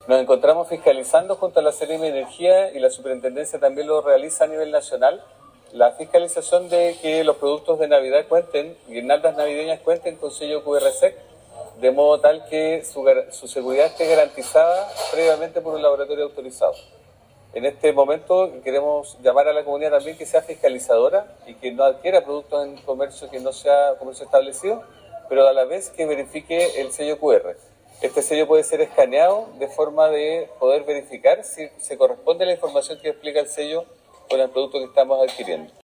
Nos encontramos fiscalizando junto a la Seremi de Energía y la Superintendencia también lo realiza a nivel nacional, la fiscalización de que los productos de Navidad cuenten, guirnaldas navideñas cuenten con sello QRSEC, de modo tal que su seguridad esté garantizada previamente por un laboratorio autorizado. En este momento queremos llamar a la comunidad también que sea fiscalizadora y que no adquiera productos en comercio que no sea comercio establecido, pero a la vez que verifique el sello QR. Este sello puede ser escaneado de forma de poder verificar si se corresponde a la información que explica el sello con el producto que estamos adquiriendo.